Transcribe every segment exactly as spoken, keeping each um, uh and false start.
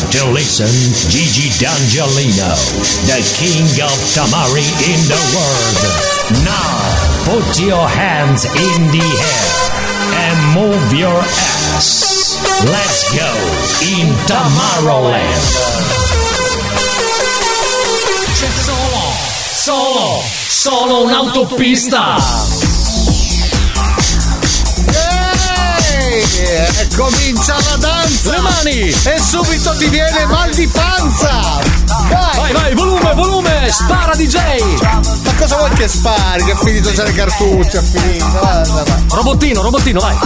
to listen Gigi D'Angelino, the king of Tamari in the world. Now, put your hands in the air and move your ass. Let's go in Tomorrowland. C'è solo, solo, solo un'autopista. E comincia la danza! Le mani! E subito ti viene mal di panza! Vai! Vai, vai, volume, volume! Spara D J! Ma cosa vuoi che spari? Che è finito già le cartucce, è finito! Vai, vai, vai. Robottino, robottino, vai!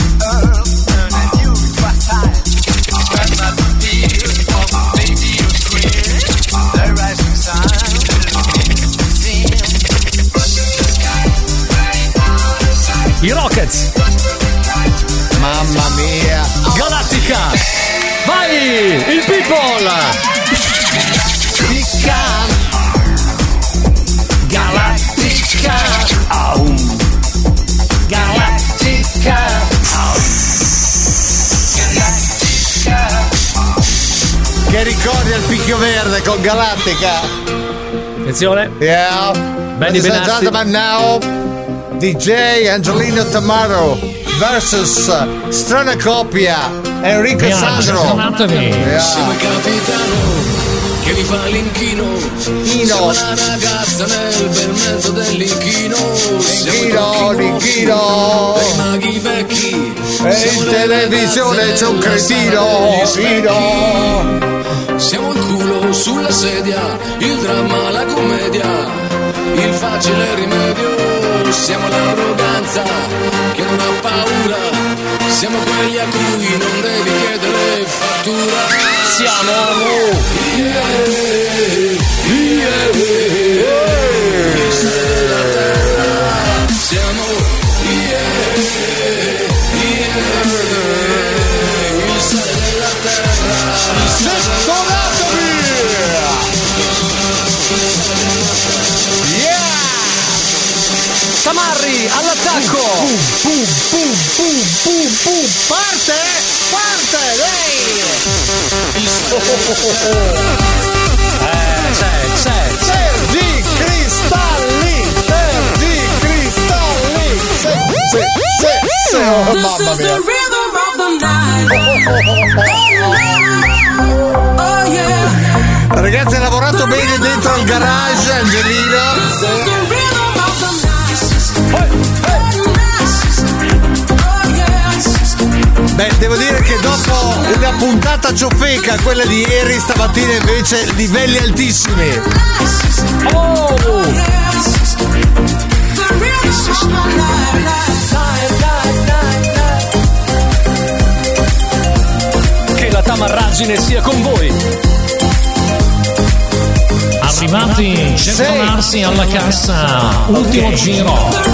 I Rockets! Mamma mia! Galattica! Vai! Il People! Picca! Galattica! Oh. Galattica! Oh. Galattica! Che ricordi al picchio verde con Galattica? Attenzione! Yeah! Benny Ladies and Benassi. gentlemen, now D J Angelino Tamaro versus strana coppia Enrico Sandro. Yeah. Siamo il capitano che vi fa l'inchino. Siamo una ragazza nel bel mezzo dell'inchino. L'inchino, l'inchino. Per i maghi vecchi. E in televisione c'è un cretino. Siamo il culo sulla sedia, il dramma, la commedia, il facile rimedio. Siamo l'arroganza che non ha paura. Siamo quelli a cui non devi chiedere fattura. Siamo yeah, yeah, yeah, il sale della terra. Siamo yeah, yeah, il sale della terra. Suonatevi! Yeah! Tamarri all'attacco! Pum, pum, pum, pum, pum, pum. Parte! Parte! Lei! Eh, c'è, c'è, c'è! Sergi Cristalli! Sergi Cristalli! Sì, sì, sì, sì! Oh, mamma mia! Ragazzi, ha lavorato bene dentro al garage, Angelino. Beh, devo dire che dopo una puntata ciofeca, quella di ieri, stamattina invece livelli altissimi. Oh! Che la tamarragine sia con voi. Arrivati, gettonarsi alla cassa, ultimo Okay. giro.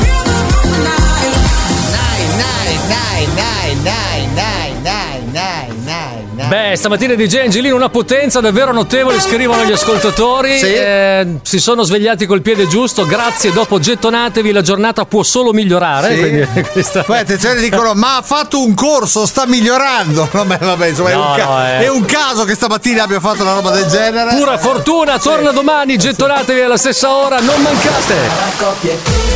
Beh, stamattina D J Angelino una potenza davvero notevole, scrivono gli ascoltatori. Sì. Eh, si sono svegliati col piede giusto, grazie, dopo gettonatevi, la giornata può solo migliorare. Sì. Quindi questa... Poi attenzione, dicono ma ha fatto un corso, sta migliorando. Vabbè, vabbè, insomma, No, è, un ca- no, è- è un caso che stamattina abbia fatto una roba del genere. Pura fortuna, torna domani, gettonatevi alla stessa ora, non mancate.